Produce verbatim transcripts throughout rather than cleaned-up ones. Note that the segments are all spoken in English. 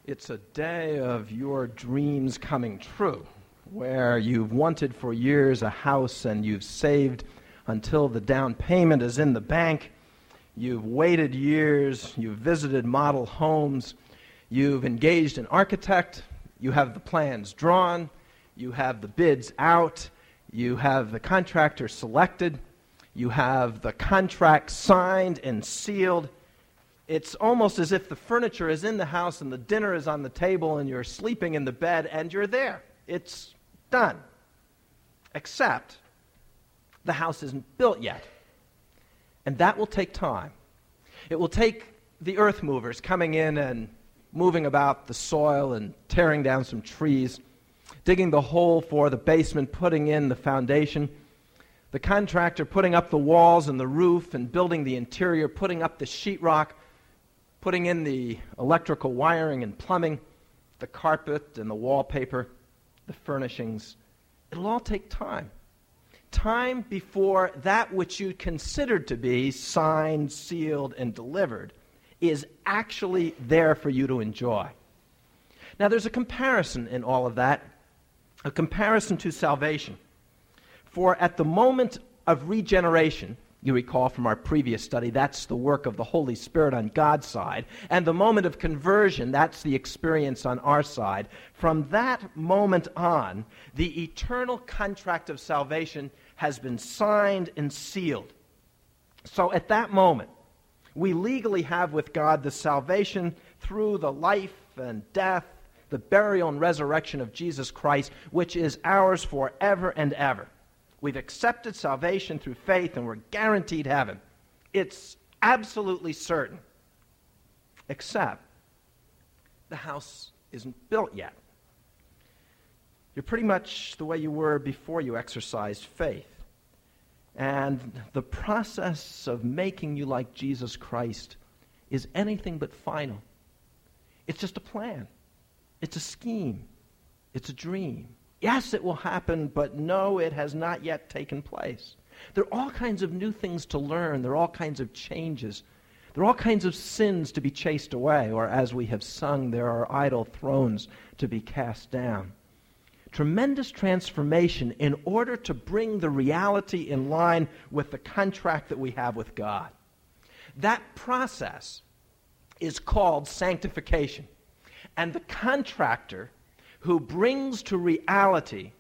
It's a day of your dreams coming true, where you've wanted for years a house and you've saved until the down payment is in the bank. You've waited years, you've visited model homes, you've engaged an architect, you have the plans drawn, you have the bids out, you have the contractor selected, you have the contract signed and sealed. It's almost as if the furniture is in the house and the dinner is on the table and you're sleeping in the bed and you're there. It's done. Except the house isn't built yet. And that will take time. It will take the earth movers coming in and moving about the soil and tearing down some trees, digging the hole for the basement, putting in the foundation, the contractor putting up the walls and the roof and building the interior, putting up the sheetrock, putting in the electrical wiring and plumbing, the carpet and the wallpaper, the furnishings. It'll all take time. Time before that which you considered to be signed, sealed, and delivered is actually there for you to enjoy. Now, there's a comparison in all of that, a comparison to salvation. For at the moment of regeneration, you recall from our previous study, that's the work of the Holy Spirit on God's side. And the moment of conversion, that's the experience on our side. From that moment on, the eternal contract of salvation has been signed and sealed. So at that moment, we legally have with God the salvation through the life and death, the burial and resurrection of Jesus Christ, which is ours forever and ever. We've accepted salvation through faith, and we're guaranteed heaven. It's absolutely certain. Except the house isn't built yet. You're pretty much the way you were before you exercised faith. And the process of making you like Jesus Christ is anything but final. It's just a plan. It's a scheme. It's a dream. Yes, it will happen, but no, it has not yet taken place. There are all kinds of new things to learn. There are all kinds of changes. There are all kinds of sins to be chased away, or as we have sung, there are idol thrones to be cast down. Tremendous transformation in order to bring the reality in line with the contract that we have with God. That process is called sanctification. And the contractor who brings to reality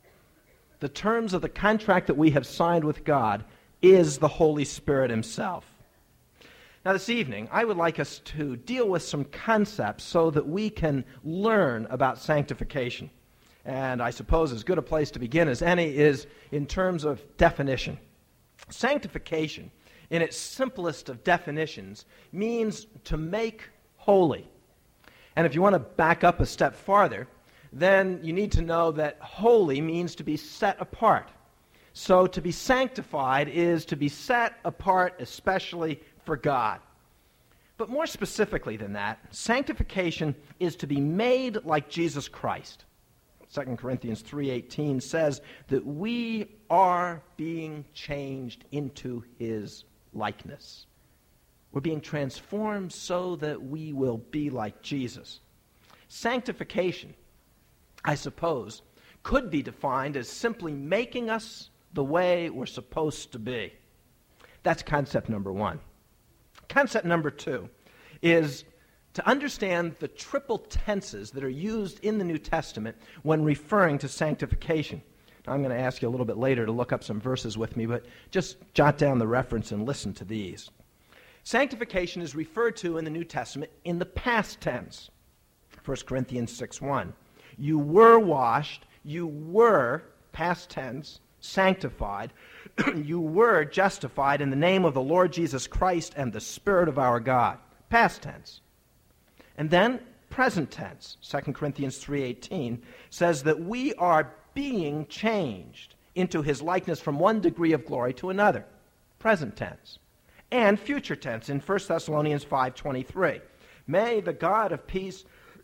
the terms of the contract that we have signed with God is the Holy Spirit himself. Now this evening, I would like us to deal with some concepts so that we can learn about sanctification. And I suppose as good a place to begin as any is in terms of definition. Sanctification, in its simplest of definitions, means to make holy. And if you want to back up a step farther, then you need to know that holy means to be set apart. So to be sanctified is to be set apart especially for God. But more specifically than that, sanctification is to be made like Jesus Christ. Second Corinthians three eighteen says that we are being changed into his likeness. We're being transformed so that we will be like Jesus. Sanctification, I suppose, could be defined as simply making us the way we're supposed to be. That's concept number one. Concept number two is to understand the triple tenses that are used in the New Testament when referring to sanctification. Now, I'm going to ask you a little bit later to look up some verses with me, but just jot down the reference and listen to these. Sanctification is referred to in the New Testament in the past tense. First Corinthians six one. You were washed, you were, past tense, sanctified, you were justified in the name of the Lord Jesus Christ and the Spirit of our God. Past tense. And then present tense, Second Corinthians three eighteen, says that we are being changed into his likeness from one degree of glory to another. Present tense. And future tense in First Thessalonians five twenty-three. May the God of peace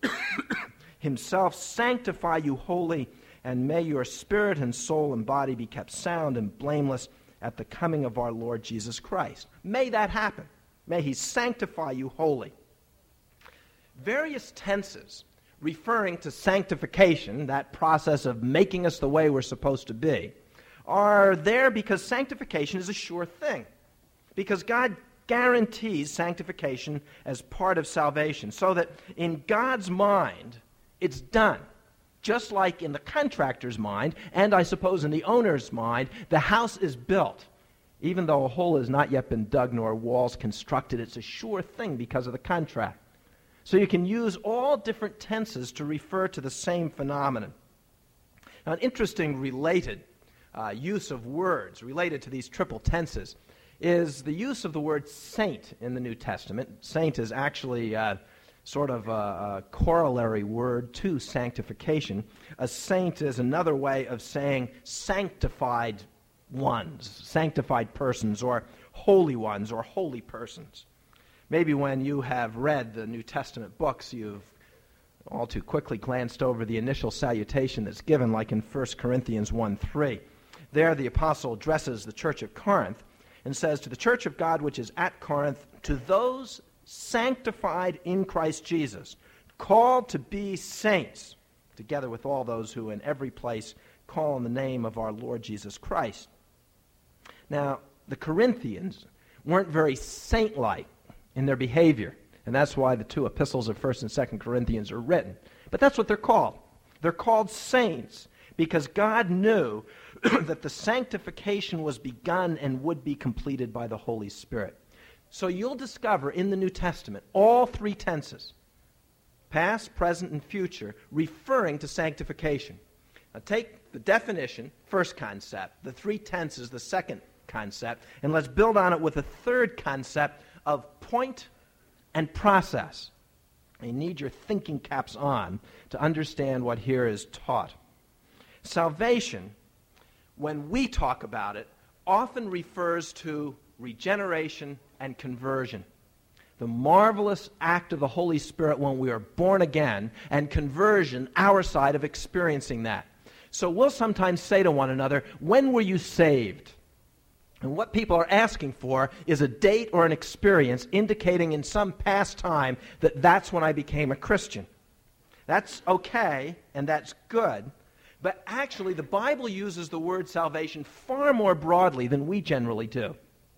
himself sanctify you wholly, and may your spirit and soul and body be kept sound and blameless at the coming of our Lord Jesus Christ. May that happen. May he sanctify you wholly. various tenses referring to sanctification, that process of making us the way we're supposed to be, are there because sanctification is a sure thing. Because God guarantees sanctification as part of salvation, so that in God's mind, it's done. Just like in the contractor's mind, and I suppose in the owner's mind, the house is built. Even though a hole has not yet been dug nor walls constructed, it's a sure thing because of the contract. So you can use all different tenses to refer to the same phenomenon. Now, an interesting related uh, use of words related to these triple tenses is the use of the word saint in the New Testament. Saint is actually uh, sort of a, a corollary word to sanctification. A saint is another way of saying sanctified ones, sanctified persons, or holy ones, or holy persons. Maybe when you have read the New Testament books, you've all too quickly glanced over the initial salutation that's given, like in First Corinthians one three. There the apostle addresses the church of Corinth and says, "To the church of God which is at Corinth, to those sanctified in Christ Jesus, called to be saints, together with all those who in every place call on the name of our Lord Jesus Christ." Now, the Corinthians weren't very saint-like in their behavior, and that's why the two epistles of First and Second Corinthians are written. But that's what they're called. They're called saints because God knew that the sanctification was begun and would be completed by the Holy Spirit. So you'll discover in the New Testament all three tenses, past, present, and future, referring to sanctification. Now take the definition, first concept, the three tenses, the second concept, and let's build on it with a third concept of point and process. You need your thinking caps on to understand what here is taught. Salvation, when we talk about it, often refers to regeneration and conversion. The marvelous act of the Holy Spirit when we are born again, and conversion, our side of experiencing that. So we'll sometimes say to one another, "When were you saved?" And what people are asking for is a date or an experience indicating in some past time that that's when I became a Christian. That's okay, and that's good. But actually, the Bible uses the word salvation far more broadly than we generally do.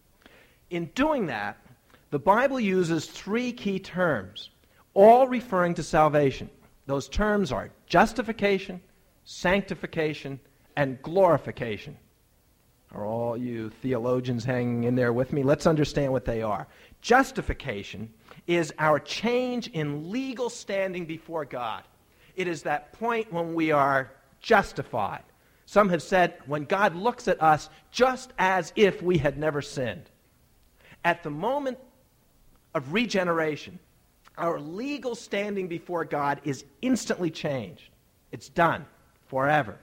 In doing that, the Bible uses three key terms, all referring to salvation. Those terms are justification, sanctification, and glorification. Are all you theologians hanging in there with me? Let's understand what they are. Justification is our change in legal standing before God. It is that point when we are justified. Some have said when God looks at us just as if we had never sinned. At the moment of regeneration, our legal standing before God is instantly changed. It's done forever.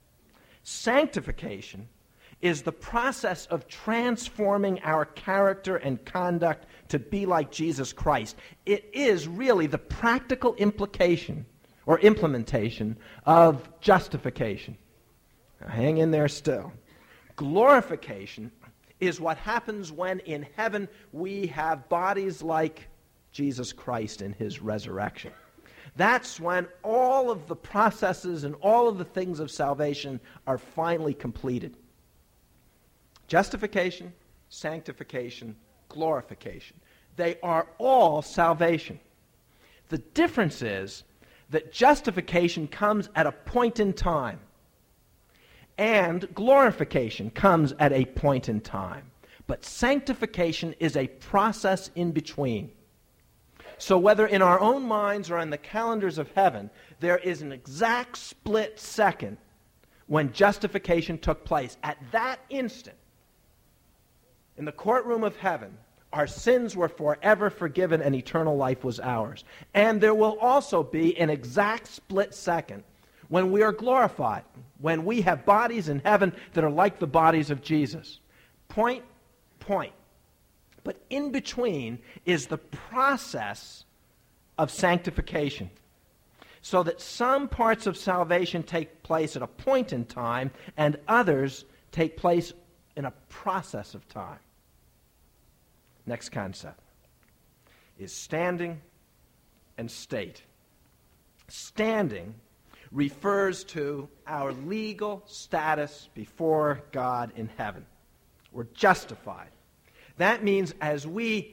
Sanctification is the process of transforming our character and conduct to be like Jesus Christ. It is really the practical implication or implementation of justification. Now, hang in there still. Glorification is what happens when in heaven we have bodies like Jesus Christ in his resurrection. That's when all of the processes and all of the things of salvation are finally completed. Justification, sanctification, glorification. They are all salvation. The difference is that justification comes at a point in time, and glorification comes at a point in time. But sanctification is a process in between. So whether in our own minds or in the calendars of heaven, there is an exact split second when justification took place. At that instant, in the courtroom of heaven, our sins were forever forgiven and eternal life was ours. And there will also be an exact split second when we are glorified, when we have bodies in heaven that are like the bodies of Jesus. Point, point. But in between is the process of sanctification. So that some parts of salvation take place at a point in time and others take place in a process of time. Next concept is standing and state. Standing refers to our legal status before God in heaven. We're justified. That means as we,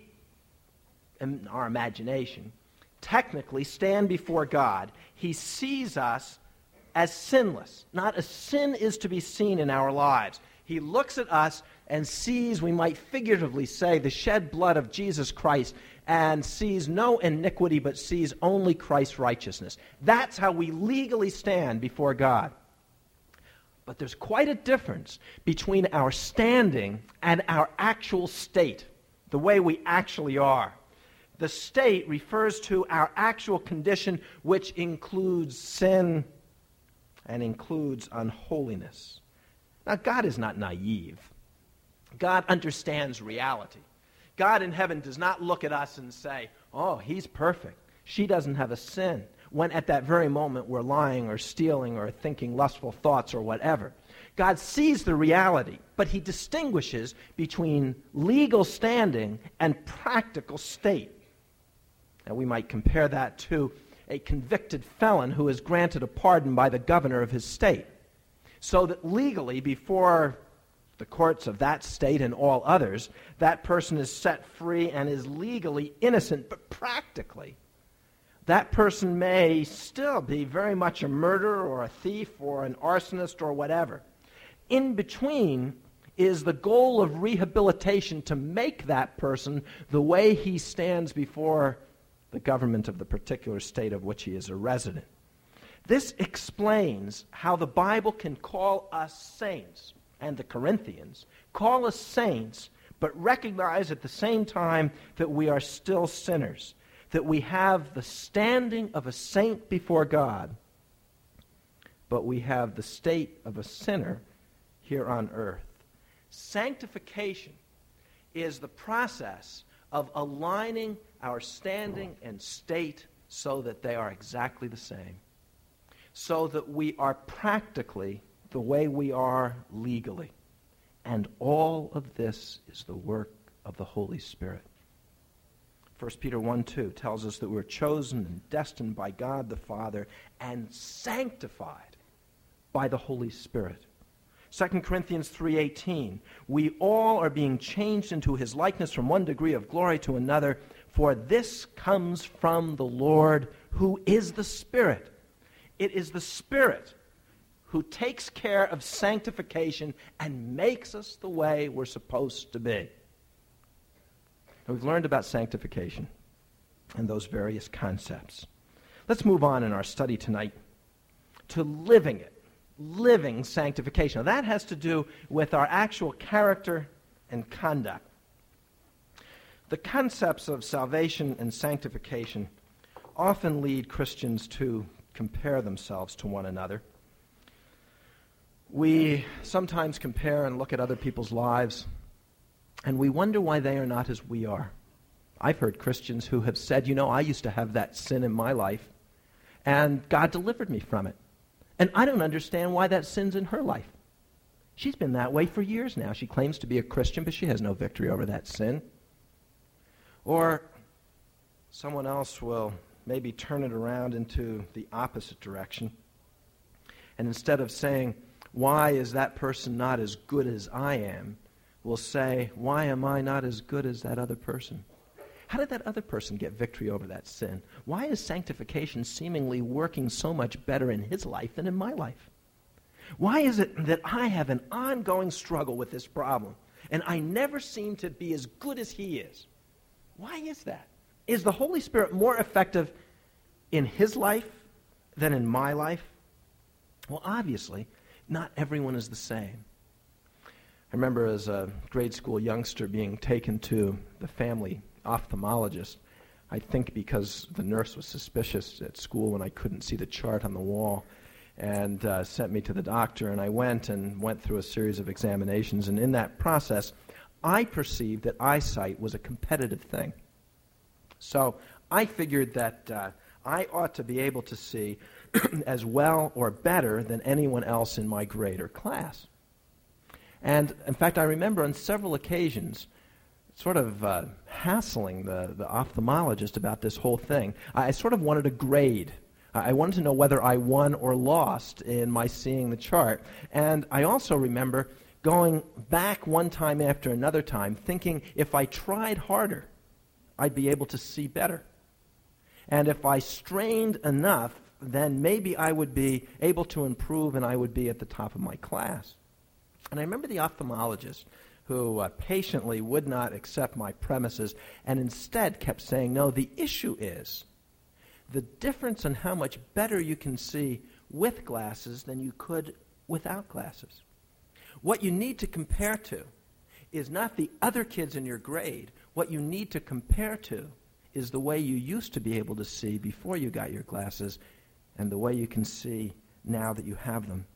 in our imagination, technically stand before God, he sees us as sinless. Not a sin is to be seen in our lives. He looks at us and sees, we might figuratively say, the shed blood of Jesus Christ, and sees no iniquity but sees only Christ's righteousness. That's how we legally stand before God. But there's quite a difference between our standing and our actual state, the way we actually are. The state refers to our actual condition, which includes sin and includes unholiness. Now, God is not naive. God understands reality. God in heaven does not look at us and say, oh, he's perfect. She doesn't have a sin, when at that very moment we're lying or stealing or thinking lustful thoughts or whatever. God sees the reality, but he distinguishes between legal standing and practical state. Now, we might compare that to a convicted felon who is granted a pardon by the governor of his state, so that legally, before the courts of that state and all others, that person is set free and is legally innocent, but practically, that person may still be very much a murderer or a thief or an arsonist or whatever. In between is the goal of rehabilitation to make that person the way he stands before the government of the particular state of which he is a resident. This explains how the Bible can call us saints, and the Corinthians call us saints, but recognize at the same time that we are still sinners, that we have the standing of a saint before God, but we have the state of a sinner here on earth. Sanctification is the process of aligning our standing and state so that they are exactly the same, so that we are practically the way we are legally. And all of this is the work of the Holy Spirit. First Peter one two tells us that we're chosen and destined by God the Father and sanctified by the Holy Spirit. Second Corinthians three eighteen, we all are being changed into his likeness from one degree of glory to another, for this comes from the Lord, who is the Spirit. It is the Spirit who takes care of sanctification and makes us the way we're supposed to be. Now, we've learned about sanctification and those various concepts. Let's move on in our study tonight to living it, living sanctification. Now, that has to do with our actual character and conduct. The concepts of salvation and sanctification often lead Christians to compare themselves to one another. We sometimes compare and look at other people's lives, and we wonder why they are not as we are. I've heard Christians who have said, you know, I used to have that sin in my life, and God delivered me from it. And I don't understand why that sin's in her life. She's been that way for years now. She claims to be a Christian, but she has no victory over that sin. Or someone else will maybe turn it around into the opposite direction. And instead of saying, why is that person not as good as I am, will say, why am I not as good as that other person? How did that other person get victory over that sin? Why is sanctification seemingly working so much better in his life than in my life? Why is it that I have an ongoing struggle with this problem, and I never seem to be as good as he is? Why is that? Is the Holy Spirit more effective in his life than in my life? Well, obviously, not everyone is the same. I remember as a grade school youngster being taken to the family ophthalmologist, I think because the nurse was suspicious at school when I couldn't see the chart on the wall, and uh, sent me to the doctor, and I went and went through a series of examinations, and in that process, I perceived that eyesight was a competitive thing. So I figured that uh, I ought to be able to see as well or better than anyone else in my grade or class. And in fact, I remember on several occasions sort of uh, hassling the, the ophthalmologist about this whole thing. I, I sort of wanted a grade. I wanted to know whether I won or lost in my seeing the chart. And I also remember going back one time after another time, thinking if I tried harder, I'd be able to see better. And if I strained enough, then maybe I would be able to improve and I would be at the top of my class. And I remember the ophthalmologist who uh, patiently would not accept my premises and instead kept saying, no, the issue is the difference in how much better you can see with glasses than you could without glasses. What you need to compare to is not the other kids in your grade. What you need to compare to is the way you used to be able to see before you got your glasses and the way you can see now that you have them.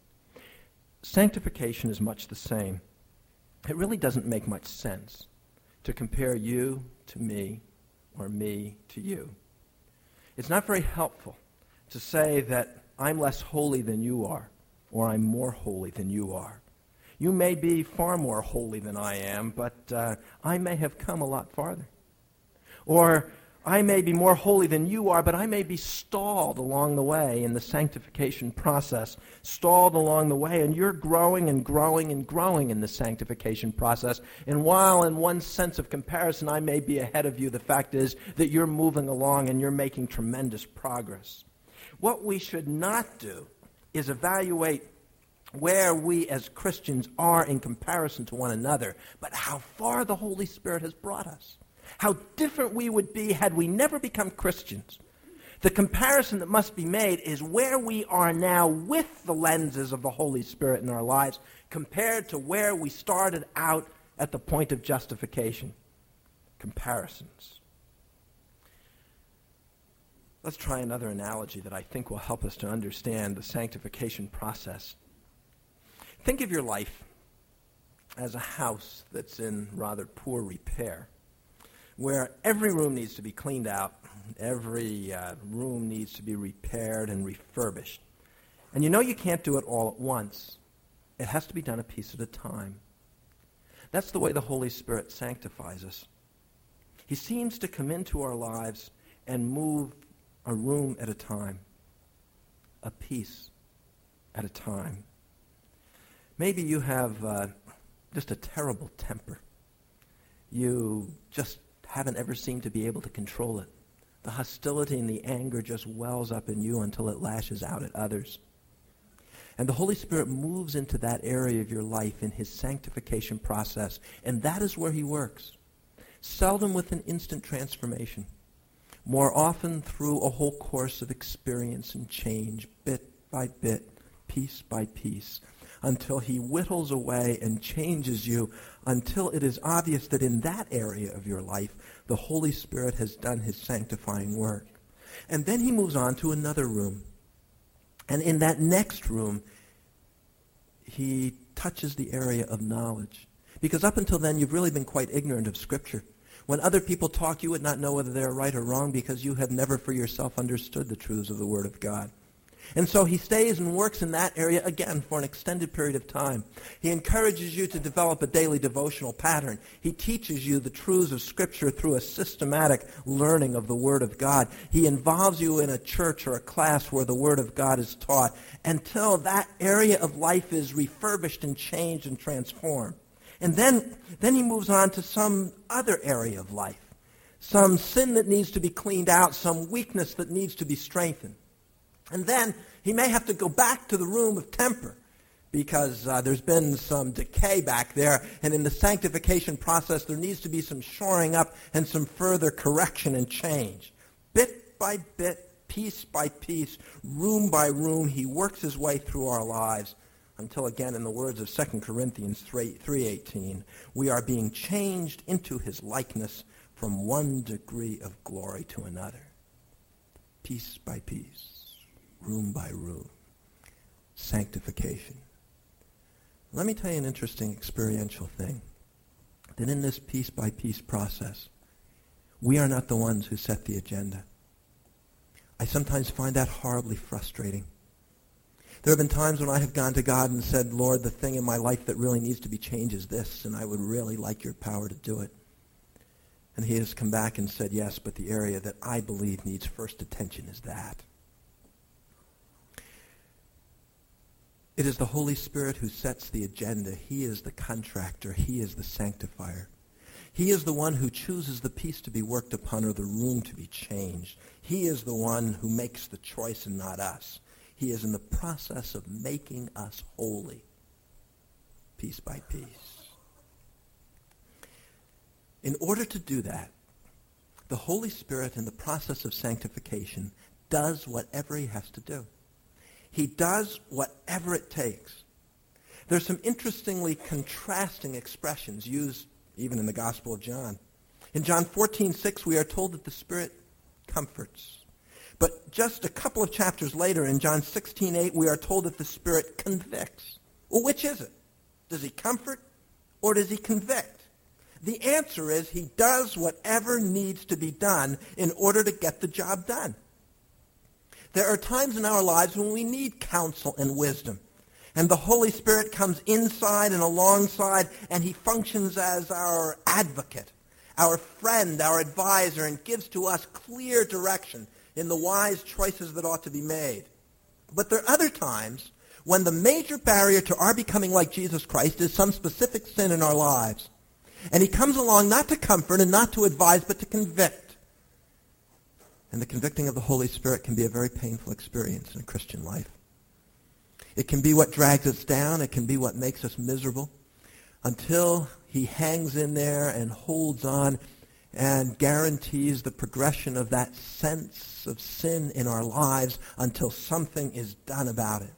Sanctification is much the same. It really doesn't make much sense to compare you to me or me to you. It's not very helpful to say that I'm less holy than you are or I'm more holy than you are. You may be far more holy than I am, but uh, I may have come a lot farther. Or I may be more holy than you are, but I may be stalled along the way in the sanctification process, stalled along the way, and you're growing and growing and growing in the sanctification process. And while in one sense of comparison I may be ahead of you, the fact is that you're moving along and you're making tremendous progress. What we should not do is evaluate where we as Christians are in comparison to one another, but how far the Holy Spirit has brought us. How different we would be had we never become Christians. The comparison that must be made is where we are now with the lenses of the Holy Spirit in our lives compared to where we started out at the point of justification. Comparisons. Let's try another analogy that I think will help us to understand the sanctification process. Think of your life as a house that's in rather poor repair, where every room needs to be cleaned out, every uh, room needs to be repaired and refurbished. And you know you can't do it all at once. It has to be done a piece at a time. That's the way the Holy Spirit sanctifies us. He seems to come into our lives and move a room at a time, a piece at a time. Maybe you have uh, just a terrible temper. You just haven't ever seemed to be able to control it. The hostility and the anger just wells up in you until it lashes out at others. And the Holy Spirit moves into that area of your life in his sanctification process, and that is where he works. Seldom with an instant transformation. More often through a whole course of experience and change, bit by bit, piece by piece, until he whittles away and changes you until it is obvious that in that area of your life, the Holy Spirit has done his sanctifying work. And then he moves on to another room. And in that next room, he touches the area of knowledge. Because up until then, you've really been quite ignorant of Scripture. When other people talk, you would not know whether they're right or wrong because you have never for yourself understood the truths of the Word of God. And so he stays and works in that area again for an extended period of time. He encourages you to develop a daily devotional pattern. He teaches you the truths of Scripture through a systematic learning of the Word of God. He involves you in a church or a class where the Word of God is taught until that area of life is refurbished and changed and transformed. And then, then he moves on to some other area of life, some sin that needs to be cleaned out, some weakness that needs to be strengthened. And then he may have to go back to the room of temper because uh, there's been some decay back there. And in the sanctification process, there needs to be some shoring up and some further correction and change. Bit by bit, piece by piece, room by room, he works his way through our lives until, again, in the words of Second Corinthians three eighteen, we are being changed into his likeness from one degree of glory to another. Piece by piece. Room by room. Sanctification. Let me tell you an interesting experiential thing. That in this piece-by-piece process, we are not the ones who set the agenda. I sometimes find that horribly frustrating. There have been times when I have gone to God and said, Lord, the thing in my life that really needs to be changed is this, and I would really like your power to do it. And he has come back and said, yes, but the area that I believe needs first attention is that. It is the Holy Spirit who sets the agenda. He is the contractor. He is the sanctifier. He is the one who chooses the piece to be worked upon or the room to be changed. He is the one who makes the choice and not us. He is in the process of making us holy, piece by piece. In order to do that, the Holy Spirit in the process of sanctification does whatever he has to do. He does whatever it takes. There's some interestingly contrasting expressions used even in the Gospel of John. In John fourteen six, we are told that the Spirit comforts. But just a couple of chapters later, in John sixteen eight, we are told that the Spirit convicts. Well, which is it? Does he comfort or does he convict? The answer is he does whatever needs to be done in order to get the job done. There are times in our lives when we need counsel and wisdom. And the Holy Spirit comes inside and alongside, and he functions as our advocate, our friend, our advisor, and gives to us clear direction in the wise choices that ought to be made. But there are other times when the major barrier to our becoming like Jesus Christ is some specific sin in our lives. And he comes along not to comfort and not to advise, but to convict. And the convicting of the Holy Spirit can be a very painful experience in a Christian life. It can be what drags us down. It can be what makes us miserable until he hangs in there and holds on and guarantees the progression of that sense of sin in our lives until something is done about it.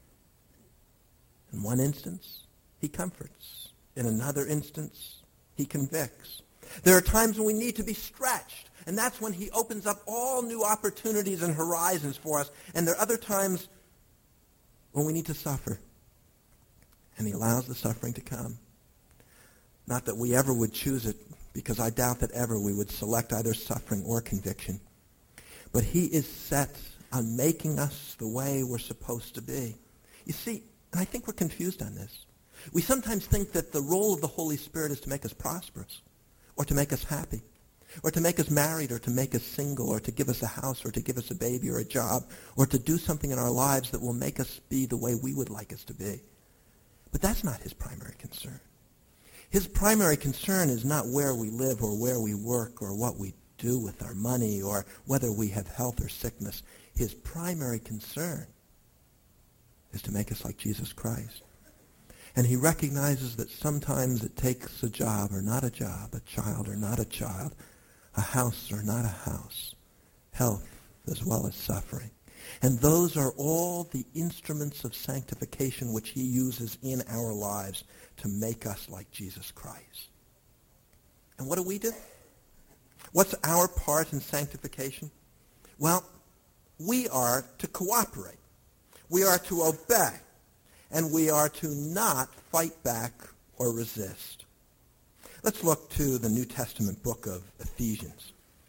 In one instance, he comforts. In another instance, he convicts. There are times when we need to be stretched, and that's when he opens up all new opportunities and horizons for us. And there are other times when we need to suffer, and he allows the suffering to come. Not that we ever would choose it, because I doubt that ever we would select either suffering or conviction. But he is set on making us the way we're supposed to be. You see, and I think we're confused on this. We sometimes think that the role of the Holy Spirit is to make us prosperous, or to make us happy, or to make us married, or to make us single, or to give us a house, or to give us a baby or a job, or to do something in our lives that will make us be the way we would like us to be. But that's not his primary concern. His primary concern is not where we live or where we work or what we do with our money or whether we have health or sickness. His primary concern is to make us like Jesus Christ. And he recognizes that sometimes it takes a job or not a job, a child or not a child, a house or not a house, health as well as suffering. And those are all the instruments of sanctification which he uses in our lives to make us like Jesus Christ. And what do we do? What's our part in sanctification? Well, we are to cooperate. We are to obey. And we are to not fight back or resist. Let's look to the New Testament book of Ephesians.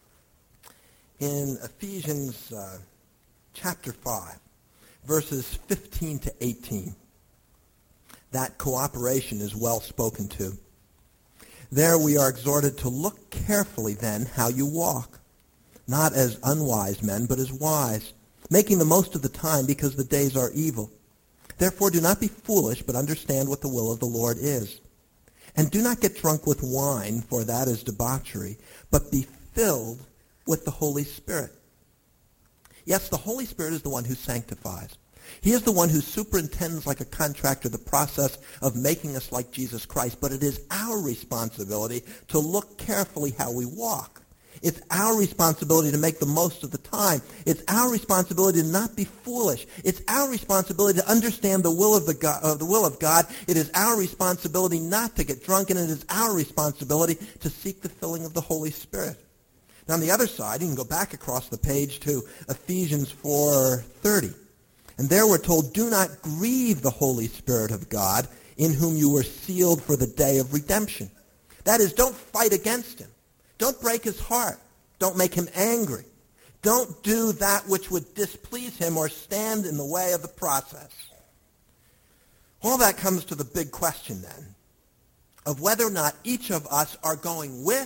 In Ephesians uh, chapter five, verses fifteen to eighteen, that cooperation is well spoken to. There we are exhorted to look carefully then how you walk, not as unwise men, but as wise, making the most of the time because the days are evil. Therefore do not be foolish, but understand what the will of the Lord is. And do not get drunk with wine, for that is debauchery, but be filled with the Holy Spirit. Yes, the Holy Spirit is the one who sanctifies. He is the one who superintends like a contractor the process of making us like Jesus Christ, but it is our responsibility to look carefully how we walk. It's our responsibility to make the most of the time. It's our responsibility to not be foolish. It's our responsibility to understand the will of the God, uh, the will of God. It is our responsibility not to get drunk, and it is our responsibility to seek the filling of the Holy Spirit. Now, on the other side, you can go back across the page to Ephesians four thirty. And there we're told, do not grieve the Holy Spirit of God, in whom you were sealed for the day of redemption. That is, don't fight against him. Don't break his heart. Don't make him angry. Don't do that which would displease him or stand in the way of the process. All that comes to the big question then of whether or not each of us are going with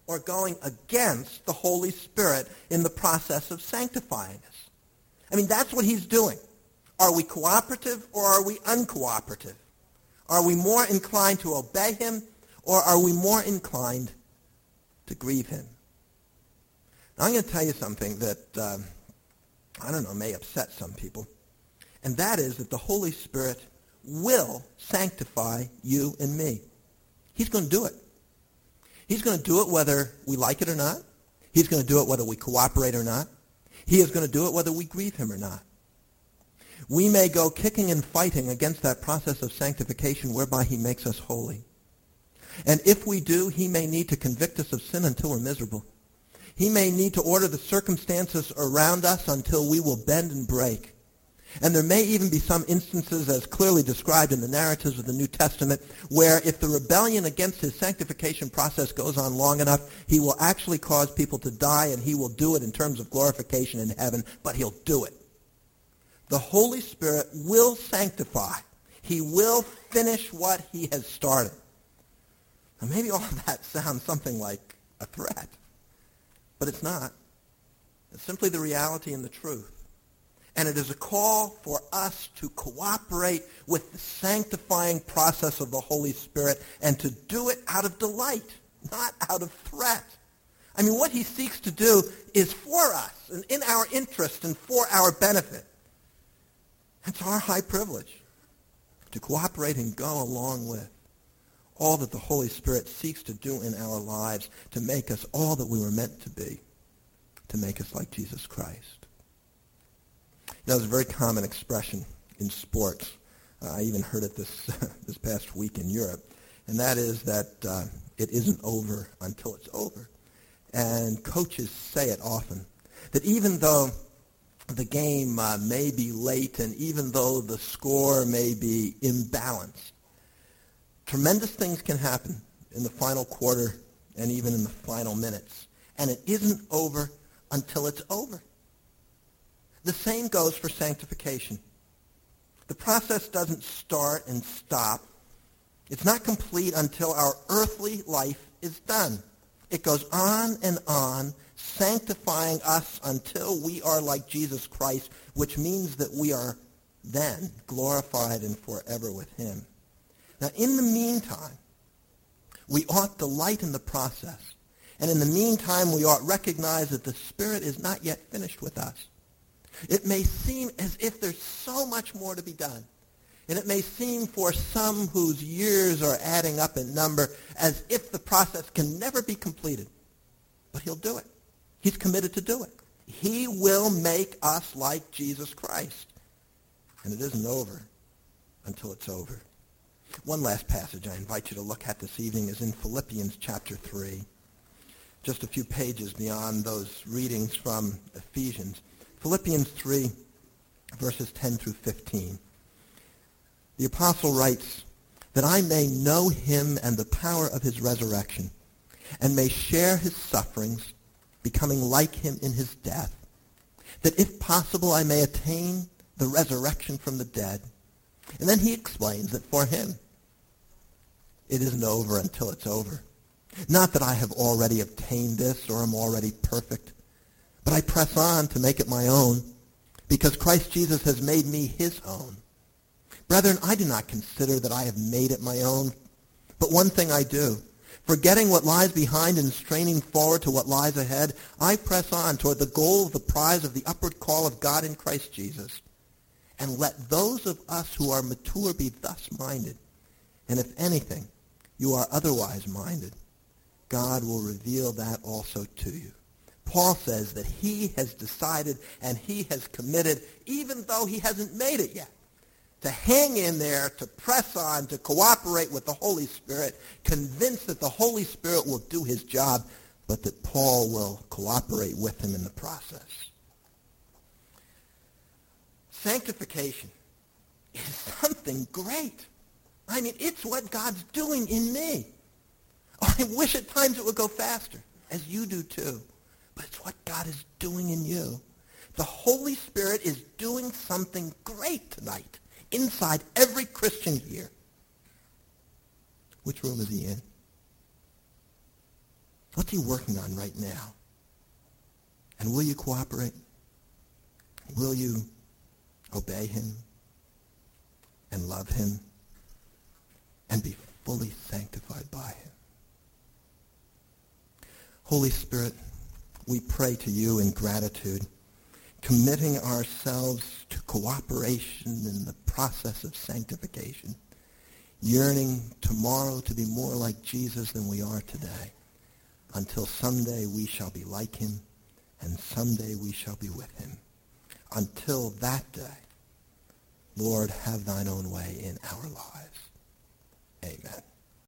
or going against the Holy Spirit in the process of sanctifying us. I mean, that's what he's doing. Are we cooperative or are we uncooperative? Are we more inclined to obey him or are we more inclined to grieve him? Now, I'm going to tell you something that, um, I don't know, may upset some people. And that is that the Holy Spirit will sanctify you and me. He's going to do it. He's going to do it whether we like it or not. He's going to do it whether we cooperate or not. He is going to do it whether we grieve him or not. We may go kicking and fighting against that process of sanctification whereby he makes us holy. And if we do, he may need to convict us of sin until we're miserable. He may need to order the circumstances around us until we will bend and break. And there may even be some instances, as clearly described in the narratives of the New Testament, where if the rebellion against his sanctification process goes on long enough, he will actually cause people to die, and he will do it in terms of glorification in heaven, but he'll do it. The Holy Spirit will sanctify. He will finish what he has started. Now, maybe all of that sounds something like a threat, but it's not. It's simply the reality and the truth. And it is a call for us to cooperate with the sanctifying process of the Holy Spirit and to do it out of delight, not out of threat. I mean, what he seeks to do is for us and in our interest and for our benefit. It's our high privilege to cooperate and go along with all that the Holy Spirit seeks to do in our lives to make us all that we were meant to be, to make us like Jesus Christ. You know, there's a very common expression in sports. Uh, I even heard it this this past week in Europe, and that is that uh, it isn't over until it's over. And coaches say it often, that even though the game uh, may be late and even though the score may be imbalanced, tremendous things can happen in the final quarter and even in the final minutes. And it isn't over until it's over. The same goes for sanctification. The process doesn't start and stop. It's not complete until our earthly life is done. It goes on and on, sanctifying us until we are like Jesus Christ, which means that we are then glorified and forever with him. Now, in the meantime, we ought delight in the process. And in the meantime, we ought recognize that the Spirit is not yet finished with us. It may seem as if there's so much more to be done. And it may seem for some whose years are adding up in number as if the process can never be completed. But he'll do it. He's committed to do it. He will make us like Jesus Christ. And it isn't over until it's over. One last passage I invite you to look at this evening is in Philippians chapter three. Just a few pages beyond those readings from Ephesians. Philippians three, verses ten through fifteen. The apostle writes, that I may know him and the power of his resurrection, and may share his sufferings, becoming like him in his death, that if possible I may attain the resurrection from the dead. And then he explains that for him, it isn't over until it's over. Not that I have already obtained this or am already perfect, but I press on to make it my own, because Christ Jesus has made me his own. Brethren, I do not consider that I have made it my own, but one thing I do, forgetting what lies behind and straining forward to what lies ahead, I press on toward the goal of the prize of the upward call of God in Christ Jesus. And let those of us who are mature be thus minded. And if anything, you are otherwise minded, God will reveal that also to you. Paul says that he has decided and he has committed, even though he hasn't made it yet, to hang in there, to press on, to cooperate with the Holy Spirit, convinced that the Holy Spirit will do his job, but that Paul will cooperate with him in the process. Sanctification is something great. I mean, it's what God's doing in me. Oh, I wish at times it would go faster, as you do too. But it's what God is doing in you. The Holy Spirit is doing something great tonight inside every Christian here. Which room is he in? What's he working on right now? And will you cooperate? Will you obey him and love him and be fully sanctified by him? Holy Spirit, we pray to you in gratitude, committing ourselves to cooperation in the process of sanctification, yearning tomorrow to be more like Jesus than we are today, until someday we shall be like him, and someday we shall be with him. Until that day, Lord, have thine own way in our lives. Amen.